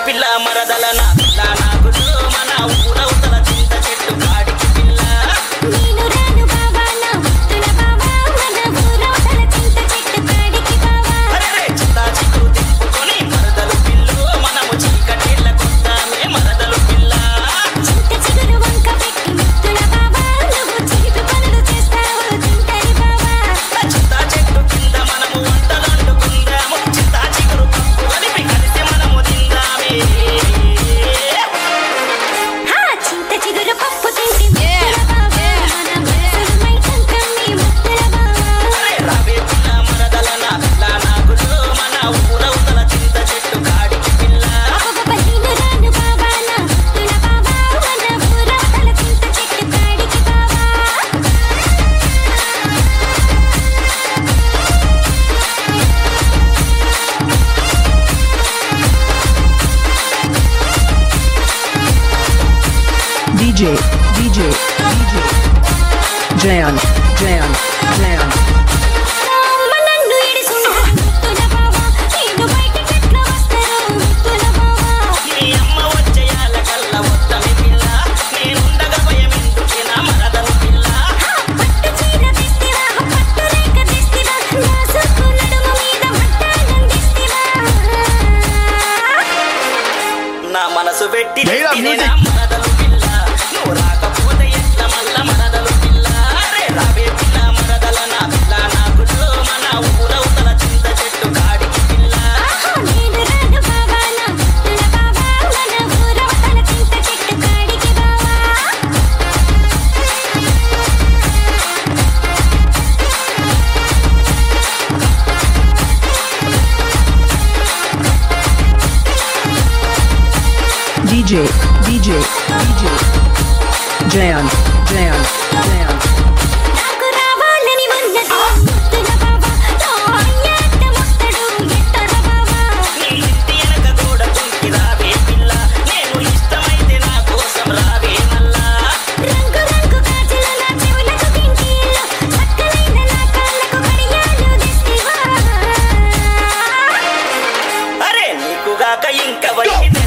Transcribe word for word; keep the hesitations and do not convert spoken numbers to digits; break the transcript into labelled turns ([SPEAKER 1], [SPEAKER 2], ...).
[SPEAKER 1] పిల్ల మరదల నా పిల్ల నాగులు మన ఊరవతల చింత చెట్టు కాడికి పిల్ల
[SPEAKER 2] నేను రాను బావా నా ముద్దుల బావా మన ఊరవతల చింత చెట్టు కాడికి బావా
[SPEAKER 1] అరే చింత చిగురు తిప్పుకొని మరదలు పిల్లు మనము చీకటిళ్ళ కొద్దామే మరదలు పిల్ల
[SPEAKER 2] చింత చిగురు వంక పెట్టి ముద్దుల బావా నువ్వు చిలిపి పనులు చేస్తావు తింటరి బావా
[SPEAKER 1] చింత చెట్టు కింద మనము వంటలు వండుకుందాము చింత చిగురు పప్పు కలిపి కలిసి మనము తిందామే
[SPEAKER 2] హా చింత చిగురు పప్పు తింటి ముద్దుల బావా మన మనసులు మైకంకం నీ ముద్దుల బావా
[SPEAKER 1] అరే రావే పిల్ల మరదల నా పిల్ల నాగులు మన ఊరవతల చింత చెట్టు కాడికి పిల్ల
[SPEAKER 2] అబ్బబ్బ నేను రాను బావా నా ముద్దుల బావా మన ఊరవతల చింత చెట్టు కాడికి బావా
[SPEAKER 3] D J, D J, D J. Jayan, Jayan, Jayan.
[SPEAKER 2] అమ్మ నన్ను ఇడుసుండు ముద్దుల బావా నేను బయటికెట్లా వస్తాను ముద్దుల బావా
[SPEAKER 1] నీ అమ్మ వచ్చేయాల కల్ల వద్దమి పిల్ల నేనుండగా భయమెందుకే నా మరదలు పిల్ల
[SPEAKER 2] పట్టు చీర తెస్తివా పట్టు రేఖ తెస్తివా నా సొక్కు నడుము మీద వడ్డానందిస్తివా
[SPEAKER 1] నా మనసు పెట్టి
[SPEAKER 4] Hey,
[SPEAKER 1] తినే
[SPEAKER 4] music.
[SPEAKER 1] నా మరదలు పిల్ల నువ్వు రాకపోతే ఎట్లా మల్ల మరదలు పిల్ల అరే రావే పిల్ల మరదల నా పిల్ల నాగులు మన ఊరవతల చింత చెట్టు కాడికి పిల్ల
[SPEAKER 2] ఆహా నేను రాను బావా నా ముద్దుల బావా మన ఊరవతల చింత చెట్టు కాడికి బావా
[SPEAKER 3] D J, D J, D J. Jayan, Jayan, Jayan.
[SPEAKER 2] నాకు రావాలని ఉన్నది ముద్దుల బావా నా అయ్యాట ముత్తడు ఎట్టర బావా
[SPEAKER 1] నీ ఇంటి వెనక గోడ కుంకి రావే పిల్ల నేను ఇష్టమైతే నా కోసం రావే మల్లా
[SPEAKER 2] రంగు రంగు గాజులు నా చెవులకు కింకీలు చక్కనైన నా కాళ్ళకు కడియాలు తెస్తివా
[SPEAKER 1] అరే నీకుగాక ఇంక వట్టి